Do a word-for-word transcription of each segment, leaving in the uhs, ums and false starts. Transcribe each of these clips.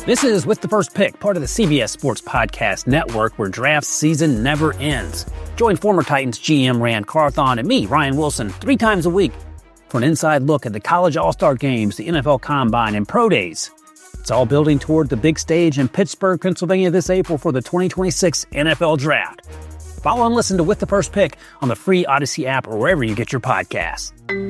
This is With the First Pick, part of the C B S Sports Podcast Network, where draft season never ends. Join former Titans G M Rand Carthon and me, Ryan Wilson, three times a week for an inside look at the college all-star games, the N F L Combine, and Pro Days. It's all building toward the big stage in Pittsburgh, Pennsylvania this April for the twenty twenty-six N F L Draft. Follow and listen to With the First Pick on the free Odyssey app or wherever you get your podcasts.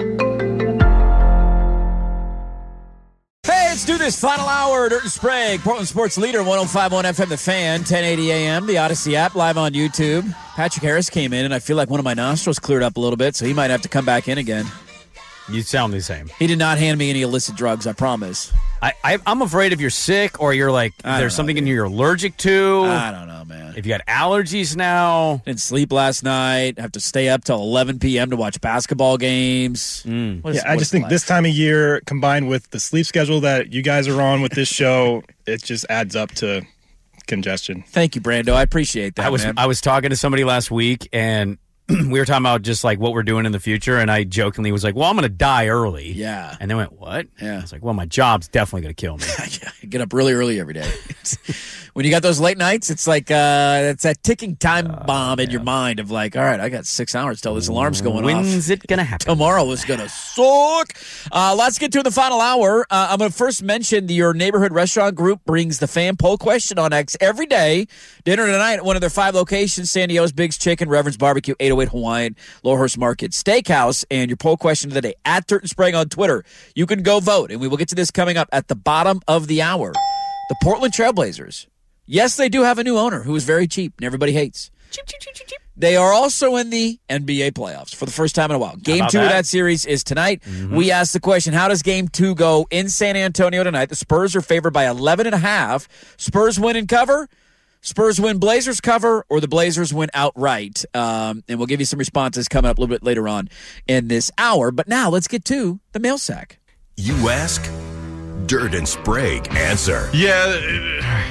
Hey, let's do this. Final hour, Dirt and Sprague, Portland Sports Leader, one oh five point one F M, The Fan, ten eighty A M, the Odyssey app, live on YouTube. Patrick Harris came in, and I feel like one of my nostrils cleared up a little bit, so he might have to come back in again. You sound the same. He did not hand me any illicit drugs, I promise. I, I, I'm afraid if you're sick or you're like, I there's know, something dude. in you you're allergic to. I don't know, man. If you got allergies now. Didn't sleep last night. Have to stay up till eleven p.m. to watch basketball games. Mm. What is- Yeah, I what just is think life? this time of year, combined with the sleep schedule that you guys are on with this show, it just adds up to congestion. Thank you, Brando. I appreciate that, I was man. I was talking to somebody last week, and we were talking about just like what we're doing in the future, and I jokingly was like, well, I'm going to die early. Yeah. And they went, what? Yeah. I was like, well, my job's definitely going to kill me. I get up really early every day. When you got those late nights, it's like uh, it's that ticking time Uh, bomb in your mind of like, all right, I got six hours till this alarm's going off. When's it going to happen? Tomorrow is going to suck. Uh, let's get to the final hour. Uh, I'm going to first mention the, your neighborhood restaurant group brings the fan poll question on X every day. Dinner tonight at one of their five locations, San Diego's Biggs Chicken, Reverend's Barbecue, eight oh eight Hawaiian, Lowhurst Market Steakhouse. And your poll question of the day, at Dirt and Sprague on Twitter. You can go vote, and we will get to this coming up at the bottom of the hour. The Portland Trailblazers. Yes, they do have a new owner who is very cheap and everybody hates. Cheap, cheap, cheap, cheap, cheap. They are also in the N B A playoffs for the first time in a while. Game about two of that? that series is tonight. Mm-hmm. We asked the question, how does game two go in San Antonio tonight? The Spurs are favored by eleven and a half. Spurs win and cover. Spurs win, Blazers cover, or the Blazers win outright. Um, and we'll give you some responses coming up a little bit later on in this hour. But now let's get to the mail sack. You ask, Dirt and Sprague answer. Yeah.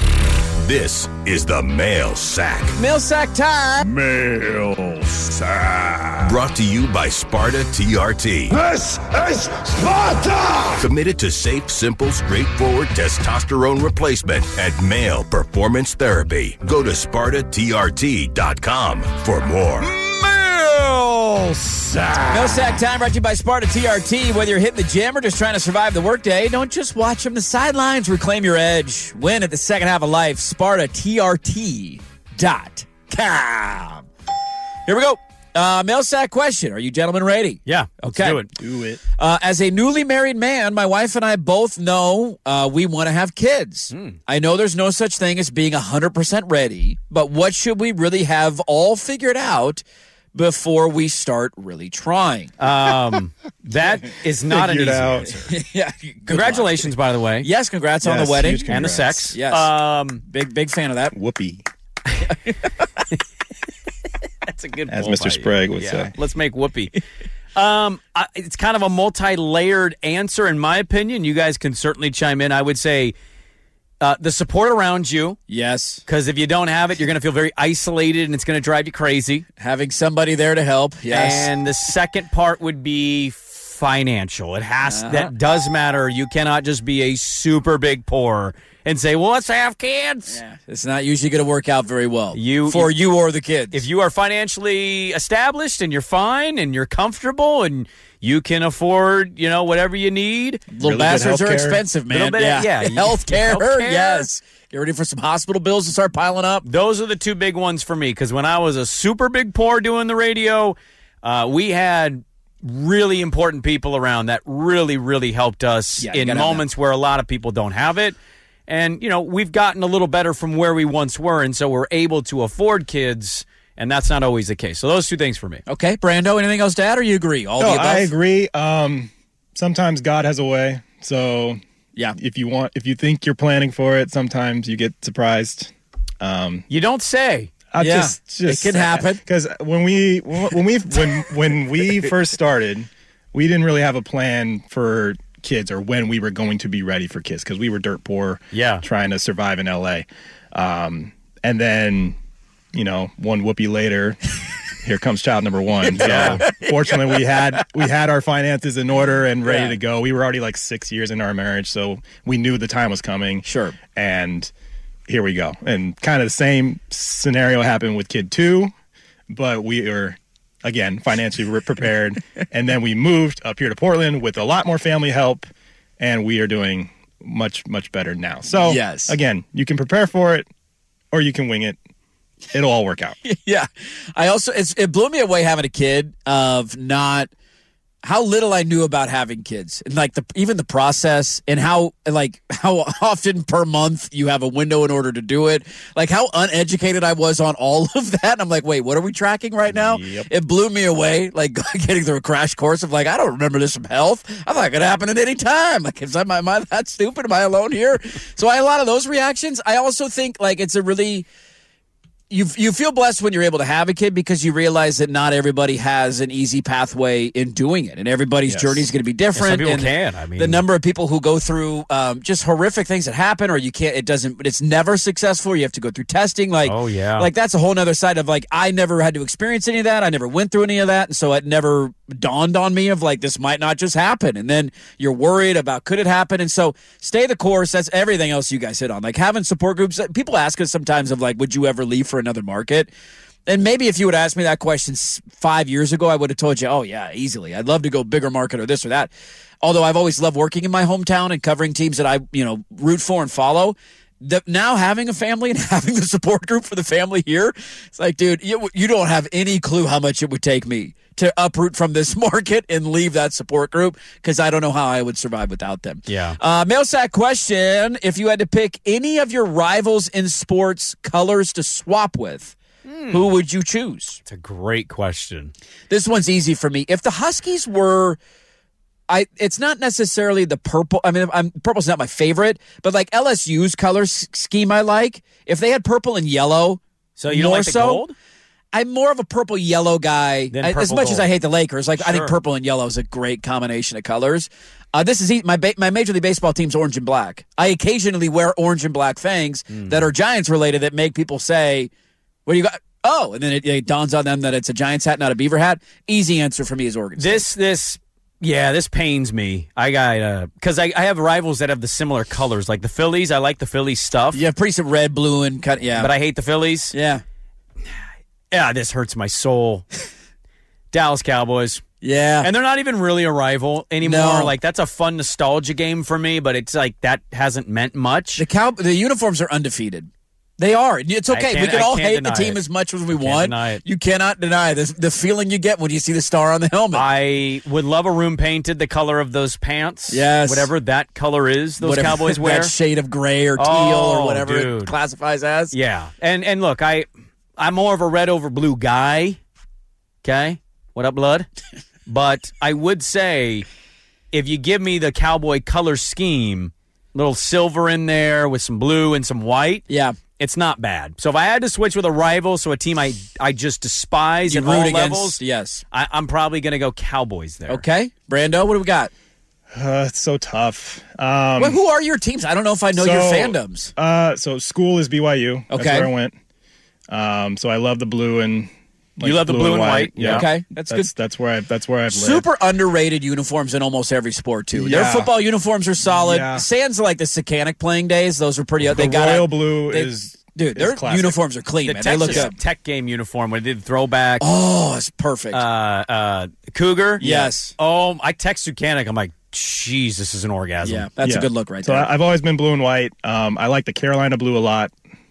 This is the Mail Sack. Mail sack time. Mail sack. Brought to you by Sparta T R T. This is Sparta! Committed to safe, simple, straightforward testosterone replacement and male performance therapy. Go to Sparta T R T dot com for more. Mail sack. No sack time brought to you by Sparta T R T. Whether you're hitting the gym or just trying to survive the workday, don't just watch from the sidelines. Reclaim your edge. Win at the second half of life. Sparta T R T dot com. Here we go. Uh, mail sack question. Are you gentlemen ready? Yeah. Let's Okay. do it. Do it. Uh, as a newly married man, my wife and I both know uh, we want to have kids. Mm. I know there's no such thing as being one hundred percent ready, but what should we really have all figured out before we start really trying? Um, that is not an Figured easy out. answer. yeah. good Congratulations, by the way. luck. Yes, congrats on Yes, the wedding huge And the Congrats. sex. Yes. Um, Big, big fan of that. Whoopee, that's a good as pull Mister by you. Sprague would Yeah. say. Let's make whoopee. um, I, it's kind of a multi-layered answer, in my opinion. You guys can certainly chime in. I would say uh, the support around you, Yes. because if you don't have it, you're going to feel very isolated, and it's going to drive you crazy. Having somebody there to help. Yes. And the second part would be financial. It has Uh-huh. that does matter. You cannot just be a super big poor and say, "Well, let's have kids." Yeah, it's not usually going to work out very well You- for you or the kids. If you are financially established and you're fine and you're comfortable and you can afford, you know, whatever you need, Little Really good bastards are healthcare. expensive, man. Little bit of- yeah, you- Health care, healthcare. yes. Get ready for some hospital bills to start piling up. those are the two big ones for me. Because when I was a super big poor doing the radio, uh, we had really important people around that really, really helped us Yeah, you in gotta have moments where a lot of people don't have it. And, you know, we've gotten a little better from where we once were, and so we're able to afford kids, and that's not always the case. So those two things for me. Okay, Brando, anything else to add, or you agree? All No, the above? I agree. Um, sometimes God has a way. So Yeah. if you want, if you think you're planning for it, sometimes you get surprised. Um, You don't say. I Yeah, just, just it can happen. Because when we when we when when we first started, we didn't really have a plan for kids or when we were going to be ready for kids because we were dirt poor, Yeah. trying to survive in L A. Um, and then, you know, one whoopee later, here comes child number one. So fortunately, we had we had our finances in order and ready Yeah. to go. We were already like six years into our marriage, so we knew the time was coming. Sure. And here we go. And kind of the same scenario happened with kid two, but we were, again, financially re- prepared. And then we moved up here to Portland with a lot more family help, and we are doing much, much better now. So, Yes. again, you can prepare for it or you can wing it. It'll all work out. Yeah. I also, it's, it blew me away having a kid of not, how little I knew about having kids and like the, even the process and how, like how often per month you have a window in order to do it. Like how uneducated I was on all of that. I'm like, wait, what are we tracking right now? Yep. It blew me away. Like getting through a crash course of like, I don't remember this from health. I thought it could happen at any time. Like, is I, am I that stupid? Am I alone here? So I had a lot of those reactions. I also think like it's a really, You you feel blessed when you're able to have a kid because you realize that not everybody has an easy pathway in doing it, and everybody's Yes. journey is going to be different. people and can, I mean- the number of people who go through um, just horrific things that happen, or you can't. It doesn't. It's never successful. You have to go through testing. Like Oh, yeah. like that's a whole nother side of like I never had to experience any of that. I never went through any of that, and so it never dawned on me of like this might not just happen. And then you're worried about could it happen, and so stay the course. That's everything else you guys hit on. Like having support groups. People ask us sometimes of like, would you ever leave for another market? And maybe if you would ask me that question s- five years ago, I would have told you, oh, yeah, easily. I'd love to go bigger market or this or that. Although I've always loved working in my hometown and covering teams that I, you know, root for and follow. The, now having a family and having the support group for the family here, it's like, dude, you, you don't have any clue how much it would take me to uproot from this market and leave that support group because I don't know how I would survive without them. Yeah. Uh, mail sack question, if you had to pick any of your rivals in sports colors to swap with, who would you choose? It's a great question. This one's easy for me. If the Huskies were, I, it's not necessarily the purple. I mean, I'm, purple's not my favorite, but like L S U's color s- scheme, I like. If they had purple and yellow, So you don't more like the so, gold? I'm more of a purple yellow guy. Then I- as purple much as gold. I hate the Lakers, like I think Sure. purple and yellow is a great combination of colors. Uh, this is e- my ba- my Major League Baseball team's orange and black. I occasionally wear orange and black things Hmm. that are Giants related that make people say, "What do you got?" Oh, and then it, it dawns on them that it's a Giants hat, not a Beaver hat. Easy answer for me is Oregon State. This, this, yeah, this pains me. I got, uh, because I, I have rivals that have the similar colors. Like the Phillies, I like the Phillies stuff. You have pretty some red, blue, and cut. Yeah, But I hate the Phillies. yeah, Yeah, this hurts my soul. Dallas Cowboys. yeah. And they're not even really a rival anymore. No. Like, that's a fun nostalgia game for me, but it's like that hasn't meant much. the cow, the uniforms are undefeated. They are. It's okay. I We can't- can I all can't hate the deny team it. as much as we can't want. deny it. You cannot deny this, the feeling you get when you see the star on the helmet. I would love a room painted the color of those pants. Yes. Whatever that color is those Whatever Cowboys wear. that shade of gray or teal Oh, or whatever dude. it classifies as. Yeah. And and look, I I'm more of a red over blue guy. Okay? What up, blood? But I would say if you give me the Cowboy color scheme, little silver in there with some blue and some white, Yeah. it's not bad. So if I had to switch with a rival, so a team I I just despise You at root all against. levels, Yes. I, I'm probably going to go Cowboys there. Okay. Brando, what do we got? Uh, it's so tough. Um, well, who are your teams? I don't know if I know your so- fandoms. Uh, so school is B Y U. That's Okay. where I went. Um, so I love the blue and like, You love the blue and white, yeah. Okay. That's, That's good. that's where I that's where I've lived. Super underrated uniforms in almost every sport, too. Their Yeah. football uniforms are solid. Yeah. Sans like the Sakanic playing days. Those are pretty. The they got royal blue they- is Dude, is their classic. uniforms are clean, The man. They look Texas good. Tech game uniform when they did throwback. Oh, it's perfect. Uh, uh, Cougar. Yes. Oh, I text Sukanik. I'm like, jeez, this is an orgasm. yeah, that's Yeah. a good look right So there. I, I've always been blue and white. Um, I like the Carolina blue a lot.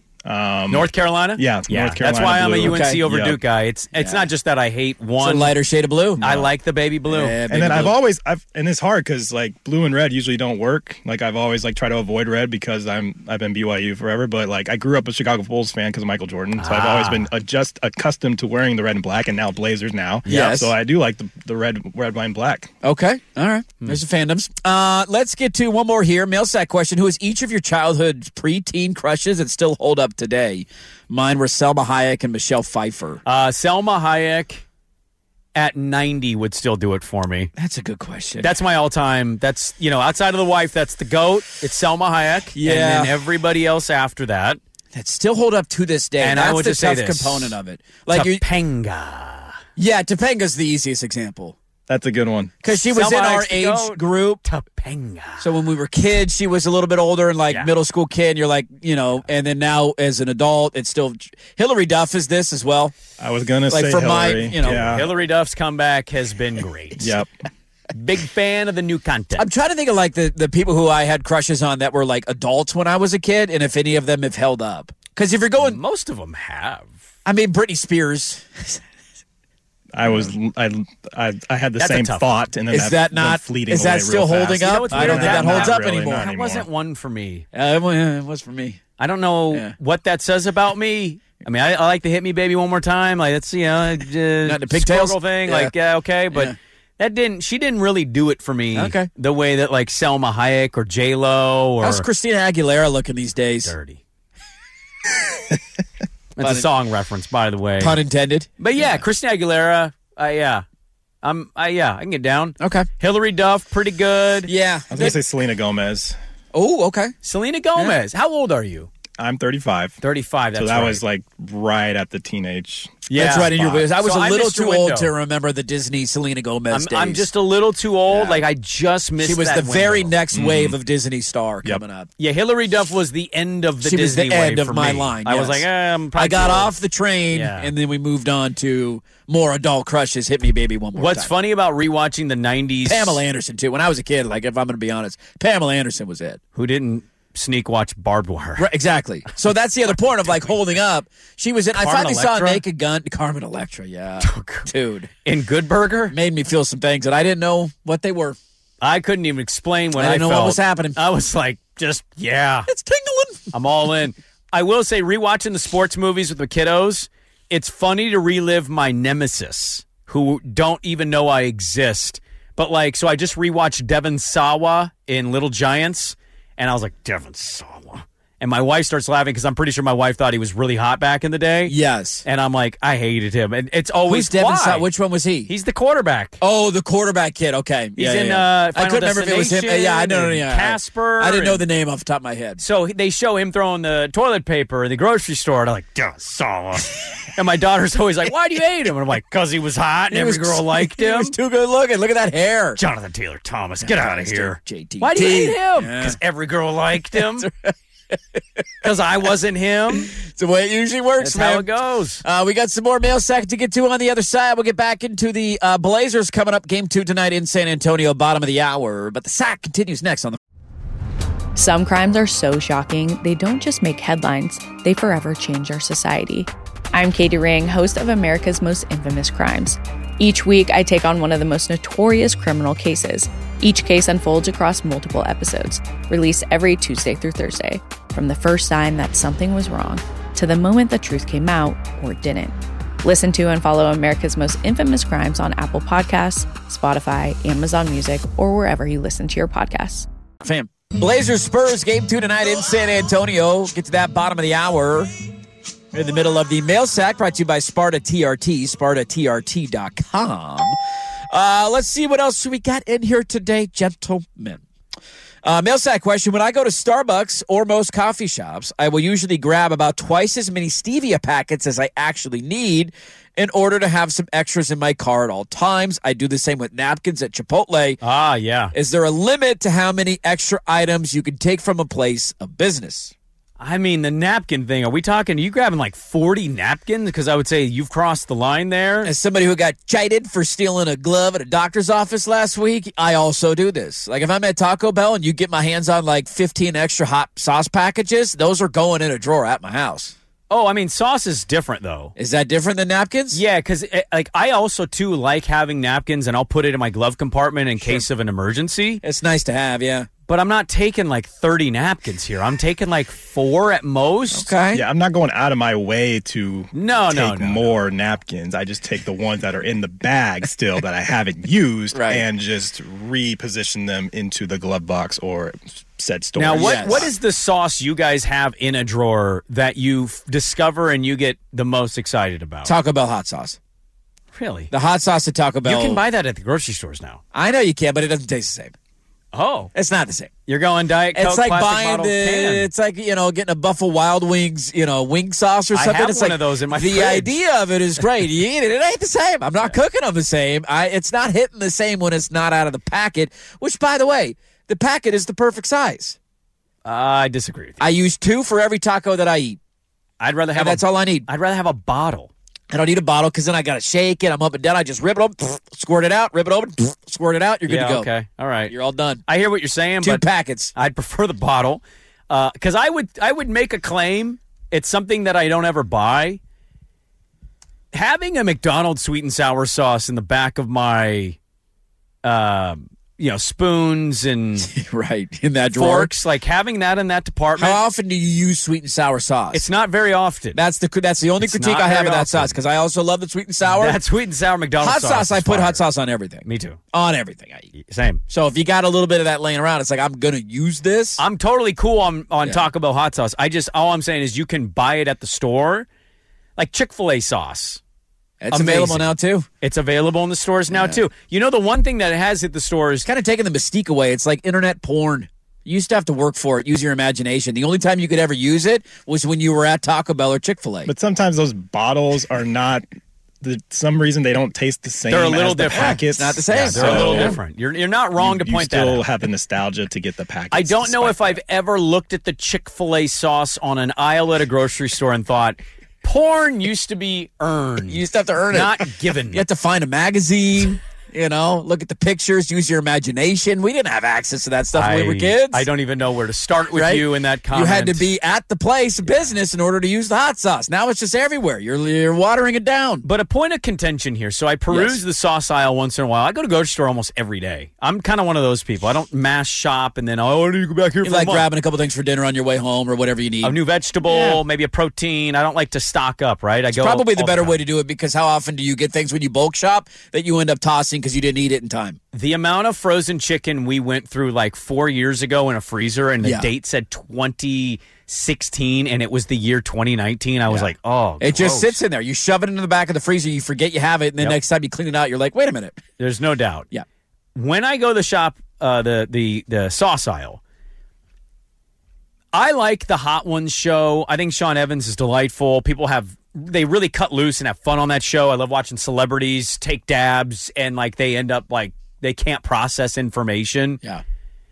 Um, North Carolina. Yeah, yeah. North That's Carolina why I'm a blue. U N C Okay. over Yeah. Duke guy. It's it's Yeah. not just that I hate It's one. a lighter shade of blue. I like the baby blue. Yeah, baby and then I've blue. always I've and it's hard because like blue and red usually don't work. Like I've always like tried to avoid red because I'm I've been B Y U forever. But like I grew up a Chicago Bulls fan because of Michael Jordan, so I've always been adjust accustomed to wearing the red and black, and now Blazers now. Yes. So I do like the the red red white and black. Okay. All right. There's the fandoms. Uh, let's get to one more here. Mail sack question. Who is each of your childhood preteen crushes that still hold up today? Mine were Selma Hayek and Michelle Pfeiffer. Uh, Selma Hayek at ninety would still do it for me. That's a good question. That's my all-time. That's, you know, outside of the wife, that's the GOAT. It's Selma Hayek. Yeah. And then everybody else after that. that still hold up to this day. And That's I would the just say tough this. component of it. Like you, Topanga. Yeah, Topanga's the easiest example. That's a good one. Because she was Selma in our likes to age go group. Topanga. So when we were kids, she was a little bit older and like Yeah. middle school kid. You're like, you know, and then now as an adult, it's still Hillary Duff is this as well. I was gonna Like say for my, Hillary. you know, yeah. Hillary Duff's comeback has been great. Yep. Big fan of the new content. I'm trying to think of like the, the people who I had crushes on that were like adults when I was a kid, and if any of them have held up. Because if you're going, Most of them have. I mean, Britney Spears. I was I I, I had the That's a same tough thought, and then Is that went not? fleeting Is that away still real holding fast. up? You know what's I don't weird? think that Not holds up really, anymore. not That anymore. wasn't one for me. Uh, it wa- it was for me. I don't know Yeah. what that says about me. I mean, I, I like to hit me, baby, one more time. Like that's you know, uh, Not the pigtails? squirrel thing. Yeah. Like yeah, okay, but Yeah. that didn't. She didn't really do it for me. Okay. The way that like Selma Hayek or J Lo or How's Christina Aguilera looking these days? dirty. That's a song reference, by the way. Pun intended. But yeah, Christina Aguilera. Uh, yeah, I'm. Uh, yeah, I can get down. Okay. Hillary Duff, pretty good. Yeah. I was gonna say Selena Gomez. Oh, okay. Selena Gomez. How old are you? I'm thirty-five. thirty-five. That's so that right. was like right at the teenage. yeah, That's right in your spot. ways. I was So a I little missed your too old window. to remember the Disney Selena Gomez I'm, days. I'm just a little too old. Yeah. Like I just missed. She was that the very window. next wave of Disney star Yep. coming up. Yeah, Hillary Duff was the end of the She was Disney the end wave of for my me. line. I was yes. like, eh, I'm probably I got too old. off the train, Yeah. and then we moved on to more adult crushes. Hit me, baby, one more What's time. funny about rewatching the nineties? Pamela Anderson too. When I was a kid, like if I'm going to be honest, Pamela Anderson was it. who didn't sneak watch Barbed Wire. Right, exactly. So that's the other point of like holding up. She was in. I Carmen finally saw Electra? Naked Gun. Carmen Electra. Yeah, dude, In Good Burger, made me feel some things that I didn't know what they were. I couldn't even explain what I I, didn't know what felt. was happening. I was like, just yeah, It's tingling. I'm all in. I will say, rewatching the sports movies with the kiddos, it's funny to relive my nemesis who don't even know I exist. But like, so I just rewatched Devon Sawa in Little Giants, and I was like, Devon Sawa. And my wife starts laughing because I'm pretty sure my wife thought he was really hot back in the day. Yes. And I'm like, I hated him. And it's always Who's Devin? why? Saw? Which one was he? He's the quarterback. Oh, the quarterback kid. Okay, He's yeah, in, yeah, yeah. uh, I Final couldn't remember if it was him. Destination Yeah, I know. and Yeah, Casper I, I didn't know and- the name off the top of my head. So they show him throwing the toilet paper in the grocery store, and I'm like, Devon Sawa. And my daughter's always like, why do you hate him? And I'm like, because he was hot and He every was- girl liked He him. was too good looking. Look at that hair. Jonathan Taylor Thomas, get out of here. J T. Why do you hate him? Yeah. Because every girl liked him. Because I wasn't him. It's the way it usually works, That's man. how it goes. Uh, we got some more mail sack to get to on the other side. We'll get back into the uh, Blazers coming up game two tonight in San Antonio, bottom of the hour. But the sack continues next on the. Some crimes are so shocking, they don't just make headlines, they forever change our society. I'm Katie Ring, host of America's Most Infamous Crimes. Each week, I take on one of the most notorious criminal cases. Each case unfolds across multiple episodes, released every Tuesday through Thursday, from the first sign that something was wrong to the moment the truth came out or didn't. Listen to and follow America's Most Infamous Crimes on Apple Podcasts, Spotify, Amazon Music, or wherever you listen to your podcasts. Fam. Blazers Spurs game two tonight in San Antonio. Get to that bottom of the hour. We're in the middle of the mail sack brought to you by Sparta T R T, Sparta T R T dot com. Uh, let's see what else we got in here today, gentlemen. Uh, mail sack question. When I go to Starbucks or most coffee shops, I will usually grab about twice as many stevia packets as I actually need in order to have some extras in my car at all times. I do the same with napkins at Chipotle. Ah, yeah. Is there a limit to how many extra items you can take from a place of business? I mean, the napkin thing. Are we talking, are you grabbing like forty napkins? Because I would say you've crossed the line there. As somebody who got chided for stealing a glove at a doctor's office last week, I also do this. Like if I'm at Taco Bell and you get my hands on like fifteen extra hot sauce packages, those are going in a drawer at my house. Oh, I mean, sauce is different, though. Is that different than napkins? Yeah, because like I also, too, like having napkins, and I'll put it in my glove compartment in case of an emergency. It's nice to have, yeah. But I'm not taking like thirty napkins here. I'm taking like four at most. Okay. Yeah, I'm not going out of my way to No, take no, no, more napkins. I just take the ones that are in the bag still that I haven't used Right. and just reposition them into the glove box or said storage. Now, what Yes. what is the sauce you guys have in a drawer that you f- discover and you get the most excited about? Taco Bell hot sauce. Really? The hot sauce at Taco Bell. You can buy that at the grocery stores now. I know you can, but it doesn't taste the same. Oh. It's not the same. You're going Diet Coke, It's like plastic buying bottle the. can. It's like you know getting a Buffalo Wild Wings, you know, wing sauce or I something. have it's one like of those in my the fridge. idea of it is great. You eat it, it ain't the same. I'm not cooking them the same. I. It's not hitting the same when it's not out of the packet. Which, by the way, the packet is the perfect size. Uh, I disagree with you. I use two for every taco that I eat. I'd rather have And that's a, all I need. I'd rather have a bottle. I don't need a bottle because then I got to shake it. I'm up and down. I just rip it open, squirt it out, rip it open, squirt it out. You're good yeah, to go. Okay. All right. You're all done. I hear what you're saying, Two but packets. I'd prefer the bottle because I would I would make a claim. It's something that I don't ever buy. Having a McDonald's sweet and sour sauce in the back of my, uh, you know, spoons and Right. In that drawer. forks, like having that in that department. How often do you use sweet and sour sauce? It's not very often. That's the that's the only It's critique not I have very of that often. sauce because I also love the sweet and sour. That sweet and sour McDonald's hot sauce. sauce. I is put fire. hot sauce on everything. Me too. On everything I eat. Same. So if you got a little bit of that laying around, it's like I'm gonna use this. I'm totally cool on, on Yeah. Taco Bell hot sauce. I just all I'm saying is you can buy it at the store, like Chick-fil-A sauce. It's amazing. available now too. It's available in the stores now Yeah. too. You know the one thing that has hit the stores. It's kind of taking the mystique away. It's like internet porn. You used to have to work for it, use your imagination. The only time you could ever use it was when you were at Taco Bell or Chick-fil-A. But sometimes those bottles are not. The some reason they don't taste the same. They're a little as the different. Packets. It's not the same. Yeah, they're a little So- different. You're you're not wrong you, to point you still that out. have the nostalgia to get the packets. I don't know if despite I've ever looked at the Chick-fil-A sauce on an aisle at a grocery store and thought, porn used to be earned. You used to have to earn it. not given. You have to find a magazine, you know, look at the pictures, use your imagination. We didn't have access to that stuff when we were kids. I don't even know where to start with Right? you in that comment. You had to be at the place of business in order to use the hot sauce. Now it's just everywhere. You're, you're watering it down. But a point of contention here. So I peruse Yes. the sauce aisle once in a while. I go to the grocery store almost every day. I'm kind of one of those people. I don't mass shop and then, oh, I need to go back here You for like a month. grabbing a couple things for dinner on your way home or whatever you need. A new vegetable, Yeah. maybe a protein. I don't like to stock up, right? I It's go probably the all better time. way to do it because how often do you get things when you bulk shop that you end up tossing because you didn't eat it in time? The amount of frozen chicken we went through like four years ago in a freezer, and the Yeah. date said twenty sixteen, and it was the year twenty nineteen. I was Yeah. like, oh, It just gross. sits in there. You shove it into the back of the freezer, you forget you have it, and then Yep. next time you clean it out, you're like, wait a minute. There's no doubt. Yeah. When I go to the shop, uh, the the the sauce aisle, I like the Hot Ones show. I think Sean Evans is delightful. People have they really cut loose and have fun on that show. I love watching celebrities take dabs and like they end up like they can't process information. Yeah.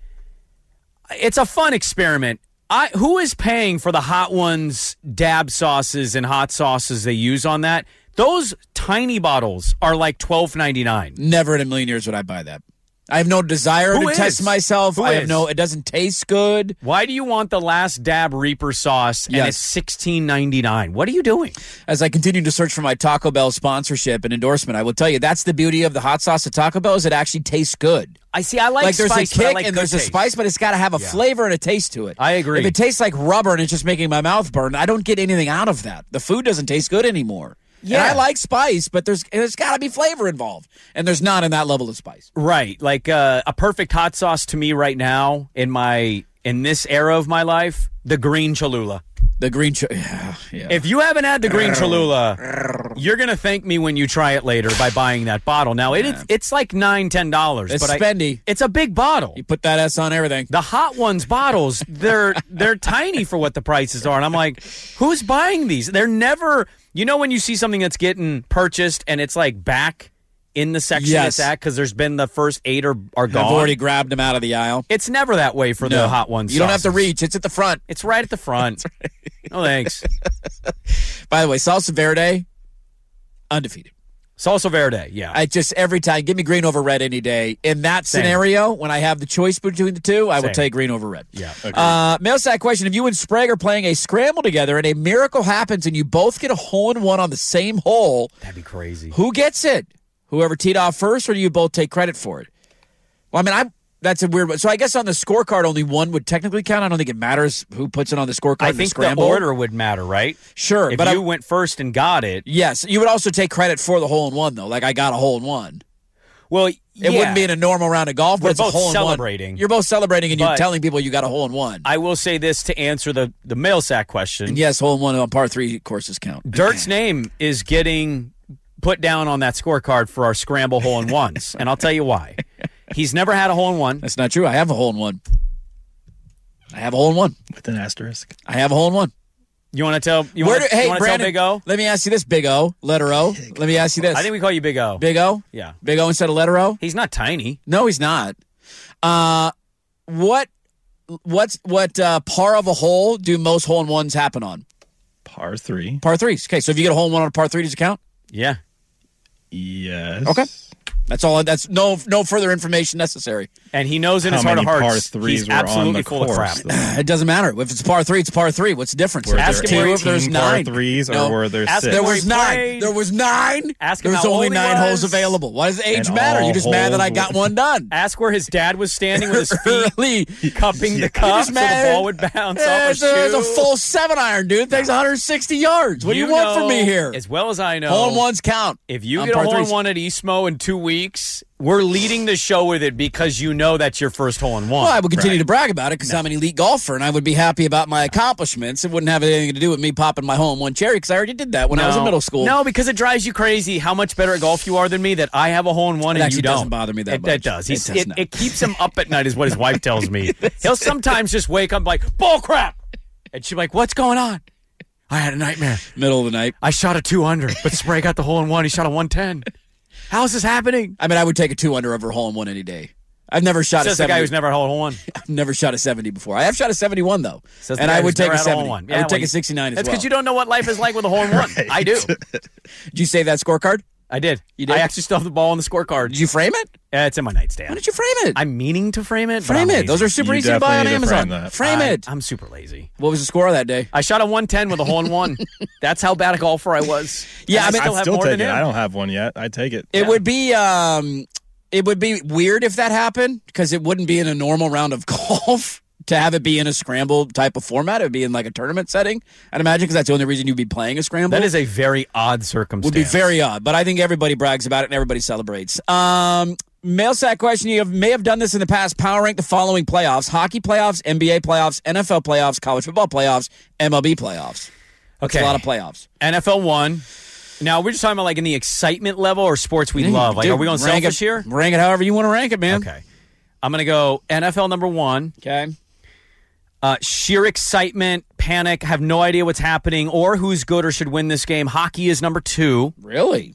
It's a fun experiment. I who is paying for the Hot Ones dab sauces and hot sauces they use on that? Those tiny bottles are like twelve ninety-nine. Never in a million years would I buy that. I have no desire Who to is? test myself. Who I have is? no, it doesn't taste good. Why do you want the last dab Reaper sauce and Yes. it's sixteen ninety-nine? What are you doing? As I continue to search for my Taco Bell sponsorship and endorsement, I will tell you that's the beauty of the hot sauce at Taco Bell is it actually tastes good. I see. I like, Like, there's spice, a but I kick like and good there's a taste. spice, but it's got to have a Yeah. flavor and a taste to it. I agree. If it tastes like rubber and it's just making my mouth burn, I don't get anything out of that. The food doesn't taste good anymore. Yeah. And I like spice, but there's there's got to be flavor involved, and there's not in that level of spice. Right. Like uh, a perfect hot sauce to me right now in my in this era of my life, the green Cholula. The green, ch- yeah, yeah. If you haven't had the green Cholula, you're gonna thank me when you try it later by buying that bottle. Now it is it's like nine ten dollars. It's but I- spendy. it's a big bottle. You put that S on everything. The Hot Ones bottles, they're they're tiny for what the prices are. And I'm like, who's buying these? They're never, you know, when you see something that's getting purchased and it's like back in the section Yes. it's at because there's been the first eight are, are I've gone. already grabbed them out of the aisle. It's never that way for the Hot Ones. You don't have to sauces. reach. It's at the front. It's right at the front. No thanks. By the way, salsa verde, undefeated. Salsa Verde, yeah. I just every time give me green over red any day. In that Same. scenario, when I have the choice between the two, I will Same. take green over red. yeah. Uh, mail sack question: if you and Sprague are playing a scramble together and a miracle happens and you both get a hole in one on the same hole, That'd be crazy. who gets it? Whoever teed off first, or do you both take credit for it? Well, I mean, I that's a weird one. So I guess on the scorecard, only one would technically count. I don't think it matters who puts it on the scorecard. I in think the scramble. the order would matter, right? Sure, If but you I, went first and got it, yes, you would also take credit for the hole in one though. Like I got a hole in one. well, It yeah. wouldn't be in a normal round of golf, but We're it's a both hole in celebrating. one. You're both celebrating, and you're But- telling people you got a hole in one. I will say this to answer the, the mail sack question. And yes, hole in one on par three courses count. Dirt's name is getting put down on that scorecard for our scramble hole in ones, and I'll tell you why. He's never had a hole-in-one. That's not true. I have a hole-in-one. I have a hole-in-one. With an asterisk. I have a hole-in-one. You want to tell? You Where want do, hey, to tell Brandon, Big O? let me ask you this, Big O, letter O. Let me ask you this. I think we call you Big O. Big O? Yeah. Big O instead of letter O? He's not tiny. No, he's not. Uh, what what's what uh, par of a hole do most hole-in-ones happen on? Par three. Par threes. Okay, so if you get a hole-in-one on a par three, does it count? Yeah. Yes. Okay. That's all. That's no no further information necessary. And he knows in How his heart of many par hearts threes he's were on absolutely the full of course, crap. though? It doesn't matter. If it's par three, it's par three. What's the difference? Were Ask there him where two, if there's eighteen nine. par threes, or No. were there Ask him six? There where was he nine. played. There was nine. Ask him there was how only old he nine holes was. available. Why does age And matter? all You're just mad that I holes got were- one done. Ask where his dad was standing with his feet Really? cupping the cup so the mad. ball would bounce Yeah, off it's, a a, shoe. it's a full seven iron, dude. It takes one hundred sixty yards. What do you want from me know, here? As well as I know, Hole in ones count. if you on get a par hole in threes. one at Eastmo in two weeks, we're leading the show with it because you know that's your first hole in one. Well, I would continue to brag about it because I'm an elite golfer and I would be happy about my accomplishments. It wouldn't have anything to do with me popping my hole in one cherry because I already did that when I was in middle school. No, because it drives you crazy how much better at golf you are than me that I have a hole in one It and actually you don't. doesn't bother me that it, much. It does. He's, It does it, not. it keeps him up at night is what his wife tells me. He'll sometimes just wake up like, bull crap. And she's like, what's going on? I had a nightmare. Middle of the night. I shot a two under, but Spray got the hole in one. He shot a one ten. How is this happening? I mean, I would take a two under over a hole in one any day. I've never shot Says a the seventy. guy who's never had a hole in one. I've never shot a seventy before. I have shot a seventy-one though, Says the and guy I would who's take never a had a hole in seventy. one. I Yeah, would well, take you- a sixty-nine as That's well. because you don't know what life is like with a hole in one. I do. Did you save that scorecard? I did. You did? I actually still have the ball on the scorecard. Did you frame it? Uh, it's in my nightstand. Why did you frame it? I'm meaning to frame it. but frame I'm it. Those lazy. are super You easy to buy on definitely need to Amazon. frame that. Frame I- it. I'm super lazy. What was the score that day? I shot a one ten with a hole in one. That's how bad a golfer I was. Yeah, And I mean, still I'd have still more take than it. him. I don't have one yet. I'd take it. It Yeah. would be um, it would be weird if that happened because it wouldn't be in a normal round of golf to have it be in a scramble type of format. It would be in like a tournament setting, I'd imagine, because that's the only reason you'd be playing a scramble. That is a very odd circumstance. would be very odd, but I think everybody brags about it and everybody celebrates. Um, mail sack question: you have, may have done this in the past. Power rank the following playoffs: hockey playoffs, N B A playoffs, N F L playoffs, college football playoffs, M L B playoffs. That's Okay. a lot of playoffs. N F L one. Now, we're just talking about like in the excitement level or sports we love. Like, Dude, are we going rank selfish it, here? Rank it however you want to rank it, man. Okay. I'm going to go N F L number one. Okay. Uh, sheer excitement, panic, have no idea what's happening or who's good or should win this game. Hockey is number two. Really?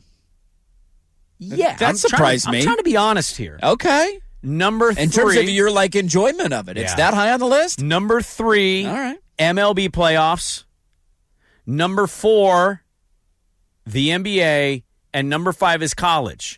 Yeah. That I'm surprised trying to, me. I'm trying to be honest here. Okay. Number three. In terms of your like enjoyment of it, it's Yeah. that high on the list. Number three. All right. M L B playoffs. Number four, the N B A. And number five is college.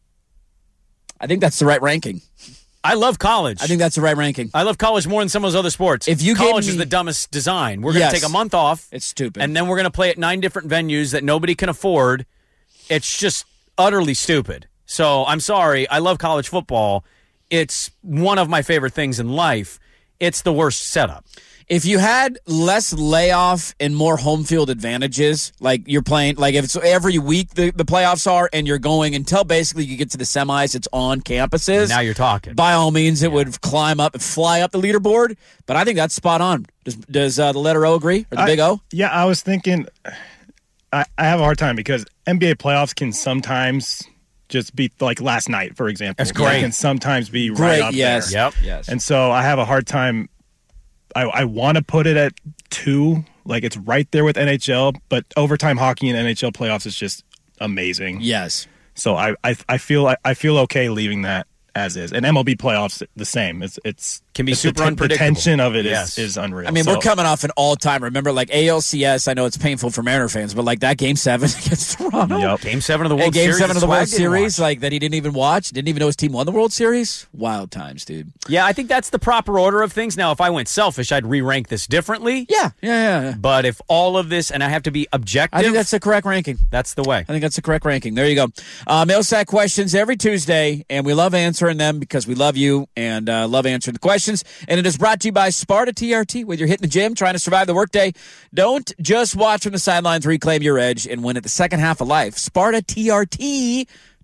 I think that's the right ranking. I love college. I think that's the right ranking. I love college more than some of those other sports. If you gave college me- is the dumbest design. We're going to Yes. take a month off. It's stupid. And then we're going to play at nine different venues that nobody can afford. It's just utterly stupid. So I'm sorry. I love college football. It's one of my favorite things in life. It's the worst setup. If you had less layoff and more home field advantages, like you're playing, like if it's every week the, the playoffs are, and you're going until basically you get to the semis, it's on campuses. Now you're talking. By all means, it would climb up and fly up the leaderboard. But I think that's spot on. Does does uh, the letter O agree or the I- big O? Yeah, I was thinking. I, I have a hard time because N B A playoffs can sometimes just be like last night, for example. That's great. It can sometimes be Great. right up Yes. there. Yep. Yes. And so I have a hard time. I, I want to put it at two, like it's right there with N H L, but overtime hockey and N H L playoffs is just amazing. yes. So I I, I feel I, I feel okay leaving that as is. And M L B playoffs the same. It's it's Can be it's super the, unpredictable. The tension of it is, Yes. is unreal. I mean, So- we're coming off an all-time. Remember, like A L C S. I know it's painful for Mariner fans, but like that Game Seven against Toronto, Yep. Game seven of the World and Game Series. Seven of the Swag World didn't Series, watch. like that he didn't even watch, didn't even know his team won the World Series. Wild times, dude. Yeah, I think that's the proper order of things. Now, if I went selfish, I'd re-rank this differently. Yeah, yeah, yeah. yeah. But if all of this, and I have to be objective, I think that's the correct ranking. that's the way. I think that's the correct ranking. There you go. Uh, mail sack questions every Tuesday, and we love answering them because we love you and uh, love answering the questions. And it is brought to you by Sparta T R T. Whether you're hitting the gym, trying to survive the workday, don't just watch from the sidelines, reclaim your edge, and win at the second half of life. Sparta T R T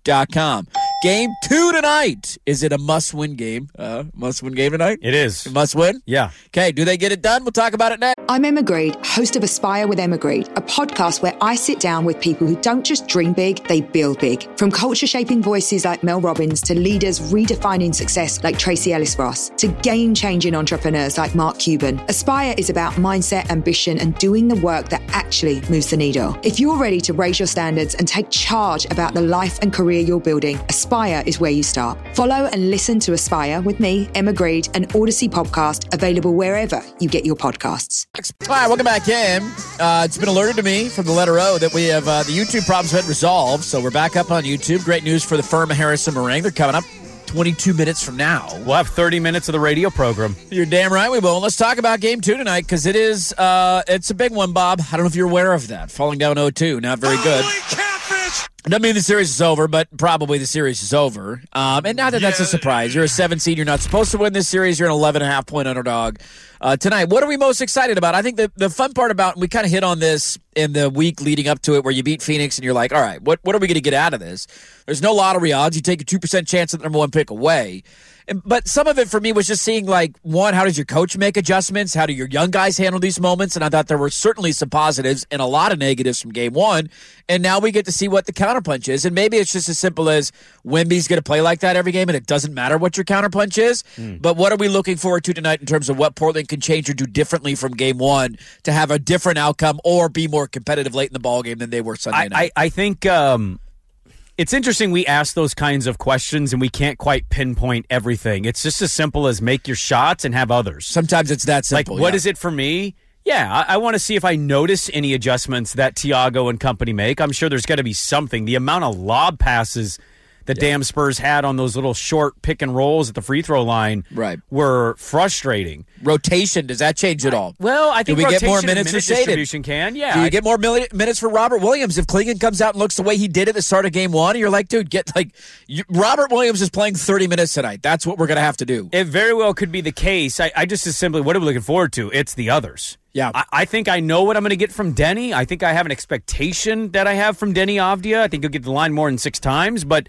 dot com. Game two tonight. Is it a must-win game? Uh, must-win game tonight? It is. Must win? Yeah. Okay, do they get it done? We'll talk about it next. I'm Emma Greed, host of Aspire with Emma Greed, a podcast where I sit down with people who don't just dream big, they build big. From culture-shaping voices like Mel Robbins to leaders redefining success like Tracy Ellis Ross to game-changing entrepreneurs like Mark Cuban. Aspire is about mindset, ambition, and doing the work that actually moves the needle. If you're ready to raise your standards and take charge about the life and career you're building, Aspire is where you start. Follow and listen to Aspire with me, Emma Greed, an Odyssey podcast available wherever you get your podcasts. All right, welcome back in. Uh, it's been alerted to me from the letter O that we have uh, the YouTube problems been resolved, so we're back up on YouTube. Great news for the firm of Harrison Meringue. They're coming up twenty-two minutes from now. We'll have thirty minutes of the radio program. You're damn right we will. Let's talk about game two tonight because it is uh, it's a big one, Bob. I don't know if you're aware of that. Falling down oh two, not very good. Doesn't mean the series is over, but probably the series is over. Um, and not that that's a surprise. You're a seven seed. You're not supposed to win this series. You're an eleven and a half point underdog uh, tonight. What are we most excited about? I think the, the fun part about, and we kind of hit on this in the week leading up to it, where you beat Phoenix and you're like, all right, what, what are we going to get out of this? There's no lottery odds. You take a two percent chance at the number one pick away. And, but some of it for me was just seeing, like, one, how does your coach make adjustments? How do your young guys handle these moments? And I thought there were certainly some positives and a lot of negatives from game one. And now we get to see what the counterpunch is. And maybe it's just as simple as Wemby's going to play like that every game, and it doesn't matter what your counterpunch is. Mm. But what are we looking forward to tonight in terms of what Portland can change or do differently from game one to have a different outcome or be more competitive late in the ballgame than they were Sunday I, night? I, I think um, it's interesting we ask those kinds of questions and we can't quite pinpoint everything. It's just as simple as make your shots and have others. Sometimes it's that simple. Like, what yeah. is it for me? Yeah, I, I want to see if I notice any adjustments that Tiago and company make. I'm sure there's got to be something. The amount of lob passes the yeah. damn Spurs had on those little short pick and rolls at the free throw line right. were frustrating. Rotation, does that change at all? Well, I think Do we rotation get more minutes and minute for Shaedon? Distribution can, yeah. Do you I, get more mil- minutes for Robert Williams if Klingon comes out and looks the way he did at the start of game one? And you're like, dude, get like you, Robert Williams is playing thirty minutes tonight. That's what we're going to have to do. It very well could be the case. I, I just is simply, what are we looking forward to? It's the others. Yeah. I, I think I know what I'm going to get from Denny. I think I have an expectation that I have from Denny Avdia. I think he'll get the line more than six times, but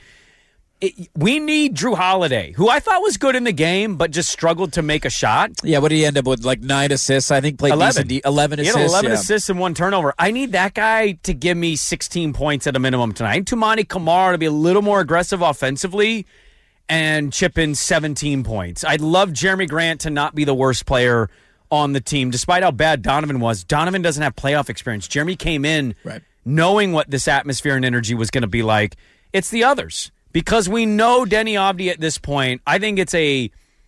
It, we need Drew Holiday, who I thought was good in the game, but just struggled to make a shot. Yeah, what did he end up with? Like nine assists, I think. Played eleven. Decent, eleven assists. He had eleven yeah. assists and one turnover. I need that guy to give me sixteen points at a minimum tonight. I need Toumani Camara to be a little more aggressive offensively and chip in seventeen points. I'd love Jeremy Grant to not be the worst player on the team, despite how bad Donovan was. Donovan doesn't have playoff experience. Jeremy came in right. knowing what this atmosphere and energy was going to be like. It's the others. Because we know Denny Avdia at this point, I think it's a,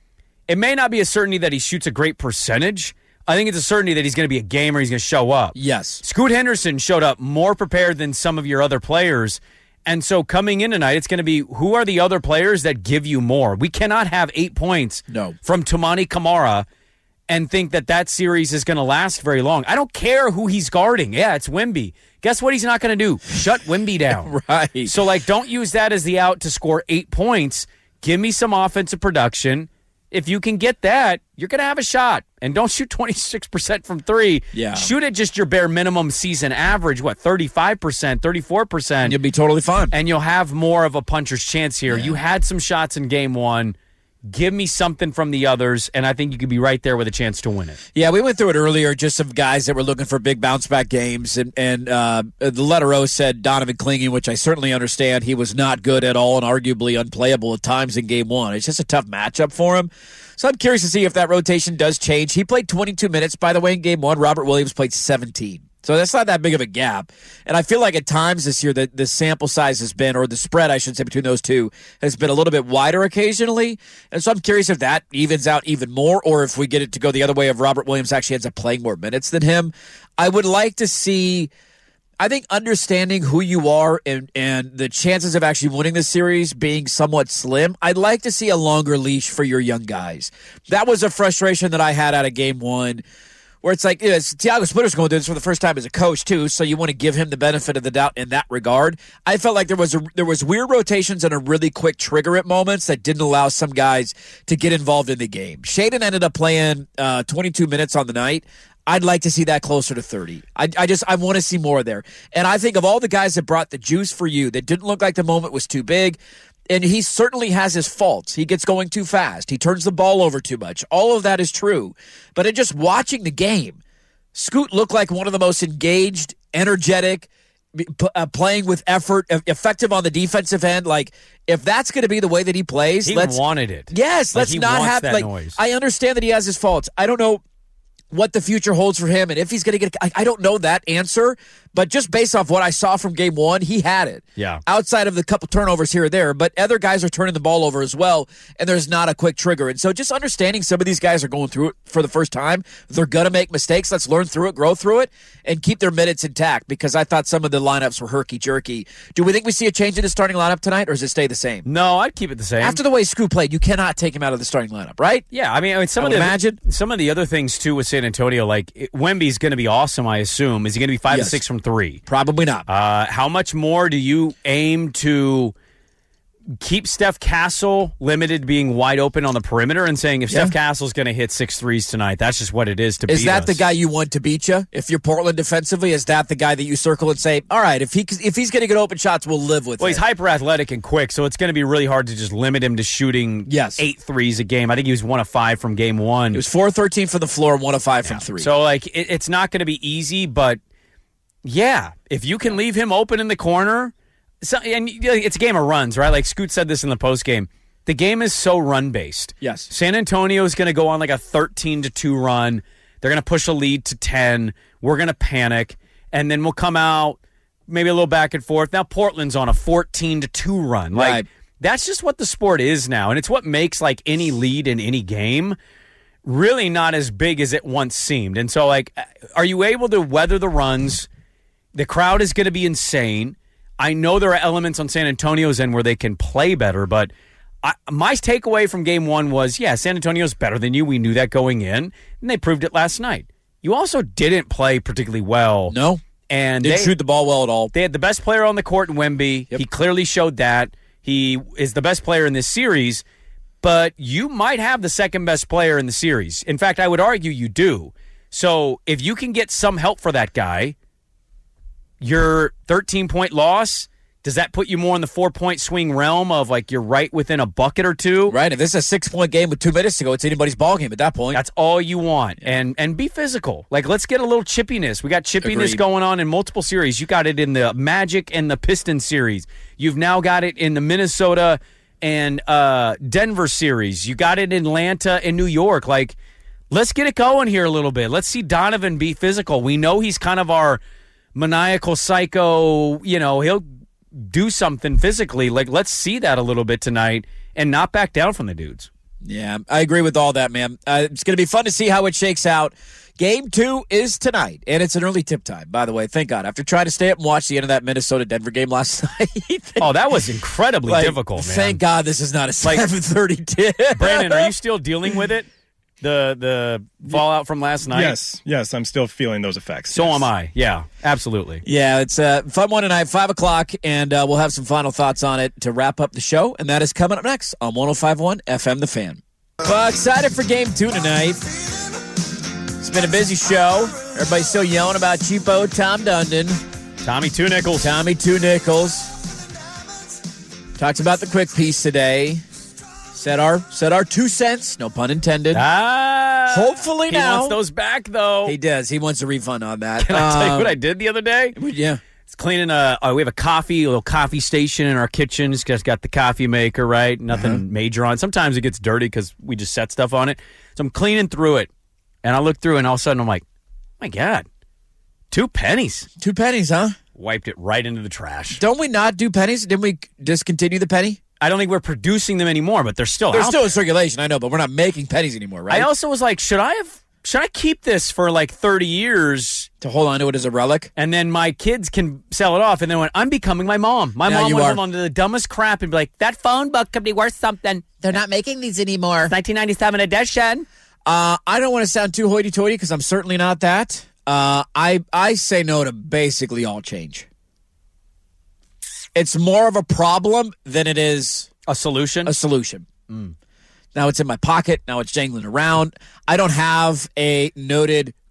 it may not be a certainty that he shoots a great percentage. I think it's a certainty that he's going to be a gamer, he's going to show up. Yes. Scoot Henderson showed up more prepared than some of your other players. And so coming in tonight, it's going to be, who are the other players that give you more? We cannot have eight points no. from Toumani Camara and think that that series is going to last very long. I don't care who he's guarding. Yeah, it's Wemby. Guess what he's not going to do? Shut Wemby down. Right. So, like, don't use that as the out to score eight points. Give me some offensive production. If you can get that, you're going to have a shot. And don't shoot twenty-six percent from three. Yeah. Shoot at just your bare minimum season average, what, thirty-five percent, thirty-four percent. And you'll be totally fine. And you'll have more of a puncher's chance here. Yeah. You had some shots in game one. Give me something from the others, and I think you could be right there with a chance to win it. Yeah, we went through it earlier, just some guys that were looking for big bounce-back games, and, and uh, the letter O said Donovan Klingon, which I certainly understand. He was not good at all and arguably unplayable at times in game one. It's just a tough matchup for him. So I'm curious to see if that rotation does change. He played twenty-two minutes, by the way, in game one. Robert Williams played seventeen. So that's not that big of a gap. And I feel like at times this year the, the sample size has been, or the spread, I should say, between those two has been a little bit wider occasionally. And so I'm curious if that evens out even more or if we get it to go the other way of Robert Williams actually ends up playing more minutes than him. I would like to see, I think, understanding who you are and, and the chances of actually winning this series being somewhat slim. I'd like to see a longer leash for your young guys. That was a frustration that I had out of game one. Where it's like, you know, Tiago Splitter's going through this for the first time as a coach too, so you want to give him the benefit of the doubt in that regard. I felt like there was a, there was weird rotations and a really quick trigger at moments that didn't allow some guys to get involved in the game. Shaedon ended up playing uh, twenty-two minutes on the night. I'd like to see that closer to thirty. I, I just I want to see more there. And I think of all the guys that brought the juice for you, that didn't look like the moment was too big, and he certainly has his faults. He gets going too fast. He turns the ball over too much. All of that is true. But in just watching the game, Scoot looked like one of the most engaged, energetic, uh, playing with effort, effective on the defensive end. Like, if that's going to be the way that he plays, he let's wanted it. Yes, like let's he not wants have that like. noise. I understand that he has his faults. I don't know what the future holds for him and if he's going to get. I, I don't know that answer, but just based off what I saw from game one, he had it. Yeah. Outside of the couple turnovers here or there, but other guys are turning the ball over as well, and there's not a quick trigger. And so just understanding some of these guys are going through it for the first time. They're going to make mistakes. Let's learn through it, grow through it, and keep their minutes intact, because I thought some of the lineups were herky-jerky. Do we think we see a change in the starting lineup tonight, or does it stay the same? No, I'd keep it the same. After the way Scoot played, you cannot take him out of the starting lineup, right? Yeah, I mean, I mean some I of would the imagine. some of the other things too with San Antonio, like it, Wemby's going to be awesome. I assume is he going to be five Yes. to six from three? Probably not. Uh, how much more do you aim to keep Steph Castle limited to being wide open on the perimeter and saying if Yeah. Steph Castle's going to hit six threes tonight, that's just what it is to Is beat that us. the guy you want to beat you? If you're Portland defensively, is that the guy that you circle and say, all right, if he if he's going to get open shots, we'll live with Well, it? he's hyper athletic and quick, so it's going to be really hard to just limit him to shooting Yes. eight threes a game. I think he was one of five from game one. It was four thirteen from the floor, one of five from three. So, like, it, it's not going to be easy, but yeah, if you can leave him open in the corner, so, and it's a game of runs, right? Like Scoot said this in the postgame. The game is so run-based. Yes. San Antonio is going to go on like a thirteen to two run. They're going to push a lead to ten. We're going to panic, and then we'll come out maybe a little back and forth. Now Portland's on a fourteen to two run. Like, Right. that's just what the sport is now, and it's what makes like any lead in any game really not as big as it once seemed. And so, like, are you able to weather the runs? The crowd is going to be insane. I know there are elements on San Antonio's end where they can play better, but I, my takeaway from game one was, yeah, San Antonio's better than you. We knew that going in, and they proved it last night. You also didn't play particularly well. No. And Didn't they, shoot the ball well at all. They had the best player on the court in Wemby. Yep. He clearly showed that. He is the best player in this series, but you might have the second best player in the series. In fact, I would argue you do. So if you can get some help for that guy, your thirteen-point loss, does that put you more in the four-point swing realm of like you're right within a bucket or two? Right. If this is a six-point game with two minutes to go, it's anybody's ball game at that point. That's all you want. And and be physical. Like, let's get a little chippiness. We got chippiness Agreed. going on in multiple series. You got it in the Magic and the Pistons series. You've now got it in the Minnesota and uh, Denver series. You got it in Atlanta and New York. Like, let's get it going here a little bit. Let's see Donovan be physical. We know he's kind of our maniacal psycho, you know, he'll do something physically. Like, let's see that a little bit tonight and not back down from the dudes. Yeah, I agree with all that, man. Uh, it's going to be fun to see how it shakes out. Game two is tonight, and it's an early tip time, by the way. Thank God. After trying to stay up and watch the end of that Minnesota-Denver game last night. Oh, that was incredibly like, difficult, man. Thank God this is not a Like- seven thirty tip. Brandon, are you still dealing with it? The the fallout from last night? Yes, yes, I'm still feeling those effects. So yes. am I. Yeah, absolutely. Yeah, it's a fun one tonight, five o'clock, and uh, we'll have some final thoughts on it to wrap up the show, and that is coming up next on one oh five point one F M The Fan. Well, excited for game two tonight. It's been a busy show. Everybody's still yelling about cheapo Tom Dundon. Tommy Two Nickels. Tommy Two Nickels. Talked about the quick piece today. Said our said our two cents, no pun intended. Ah, Hopefully he now. wants those back, though. He does. He wants a refund on that. Can I tell you Um, what I did the other day? Yeah. It's cleaning a. Uh, we have a coffee, a little coffee station in our kitchen. It's just got the coffee maker, right? Nothing Uh-huh. major on it. Sometimes it gets dirty because we just set stuff on it. So I'm cleaning through it, and I look through, and all of a sudden I'm like, my God, two pennies. Two pennies, huh? Wiped it right into the trash. Don't we not do pennies? Didn't we discontinue the penny? I don't think we're producing them anymore, but they're still They're out still there. in circulation, I know, but we're not making pennies anymore, right? I also was like, should I have? Should I keep this for like thirty years? to hold on to it as a relic. And then my kids can sell it off. And then when I'm becoming my mom. My Now mom you would are. hold on to the dumbest crap and be like, that phone book could be worth something. They're not making these anymore. nineteen ninety-seven edition. Uh, I don't want to sound too hoity-toity because I'm certainly not that. Uh, I I say no to basically all change. It's more of a problem than it is A solution? a solution. Now it's in my pocket. Now it's jangling around. I don't have a noted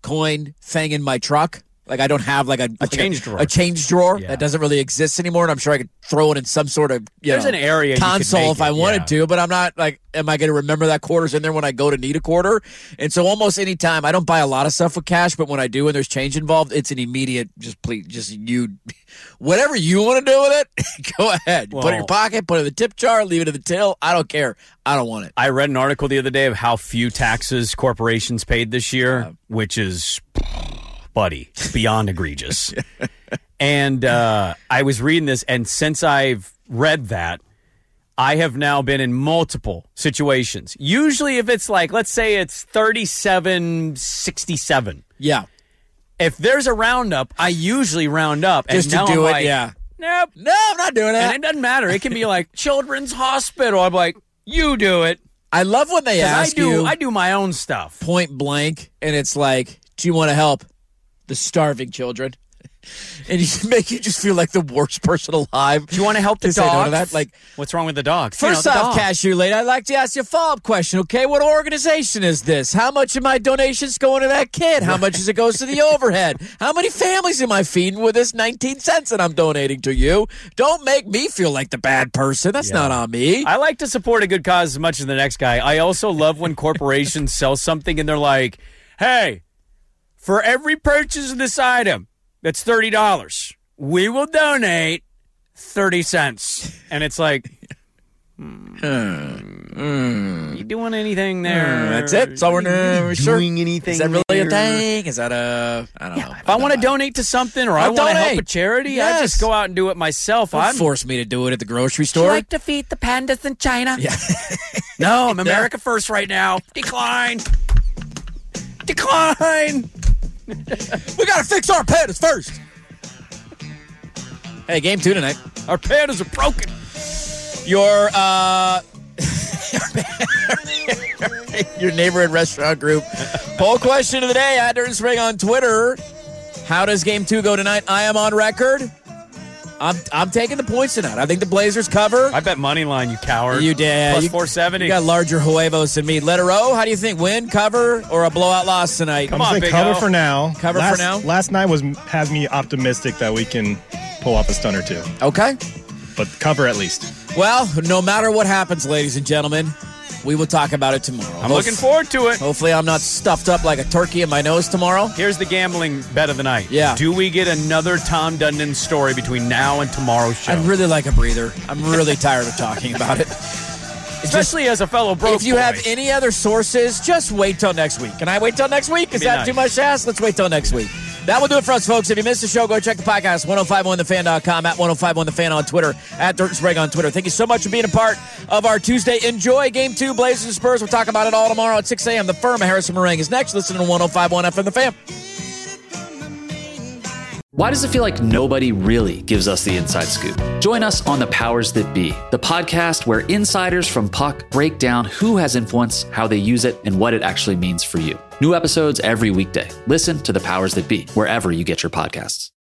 coin thing in my truck. Like I don't have like a, A like change drawer. A change drawer Yeah. that doesn't really exist anymore, and I'm sure I could throw it in some sort of you There's know, an area you could console make if I it, wanted yeah. to. But I'm not like, am I going to remember that quarter's in there when I go to need a quarter? And so almost any time, I don't buy a lot of stuff with cash, but when I do and there's change involved, it's an immediate just please, just you, whatever you want to do with it, go ahead. Well- put it in your pocket, put it in the tip jar, leave it in the till. I don't care. I don't want it. I read an article the other day of how few taxes corporations paid this year, which is, buddy, beyond egregious. And uh, I was reading this, and since I've read that, I have now been in multiple situations. Usually if it's like, let's say it's thirty-seven sixty-seven. Yeah. If there's a roundup, I usually round up. And Just to now do I'm it, like, yeah. Nope. No, I'm not doing that. And it doesn't matter. It can be like Children's Hospital. I'm like, you do it. I love when they 'Cause I ask do, you I do my own stuff. point blank, and it's like, do you want to help the starving children? And you make you just feel like the worst person alive. Do you want to help the to say no to dogs? that? Like, what's wrong with the dogs? first You know, the off, dog. cashier lady, I'd like to ask you a follow-up question, okay? What organization is this? How much of my donations going to that kid? How much does it goes to the overhead? How many families am I feeding with this nineteen cents that I'm donating to you? Don't make me feel like the bad person. That's Yeah. not on me. I like to support a good cause as much as the next guy. I also love when corporations sell something and they're like, hey, for every purchase of this item that's thirty dollars, we will donate thirty cents. And it's like, hmm, you doing anything there? That's it. That's all we're doing. You Sure. doing anything Is that really there? a thing? Is that a, I don't know. If I want to donate to something or I I'll want to help donate. a charity, Yes. I just go out and do it myself. Don't I'm force me to do it at the grocery store. to feed the pandas in China. Yeah. No, I'm America first right now. Decline. Decline. We got to fix our pandas first. Hey, game two tonight. Our pandas are broken. Your uh, your neighborhood restaurant group poll question of the day at Dirt and Spring on Twitter. How does game two go tonight? I am on record. I'm I'm taking the points tonight. I think the Blazers cover. I bet money line, you coward. You did. Plus You- four seventy. You got larger huevos than me. Letter O, how do you think? Win, cover, or a blowout loss tonight? Come I'm on, saying Big cover O. for now. Cover for last, now? Last night was has me optimistic that we can pull off a stun or two, Okay. but cover at least. Well, no matter what happens, ladies and gentlemen, we will talk about it tomorrow. I'm looking forward to it. Hopefully, I'm not stuffed up like a turkey in my nose tomorrow. Here's the gambling bet of the night. Yeah. Do we get another Tom Dundon story between now and tomorrow's show? I'd really like a breather. I'm really tired of talking about it. Especially as a fellow broke If you boy. have any other sources, just wait till next week. Can I wait till next week? Is Be that nice. too much to ask? Let's wait till next week. That will do it for us, folks. If you missed the show, go check the podcast, ten fifty-one the fan dot com, at ten fifty-one the fan on Twitter, at Dirt and Sprague on Twitter. Thank you so much for being a part of our Tuesday. Enjoy Game two, Blazers and Spurs. We'll talk about it all tomorrow at six a.m. The Firm of Harrison Meringue is next. Listen to ten fifty-one F M The Fan. Why does it feel like nobody really gives us the inside scoop? Join us on The Powers That Be, the podcast where insiders from Puck break down who has influence, how they use it, and what it actually means for you. New episodes every weekday. Listen to The Powers That Be, wherever you get your podcasts.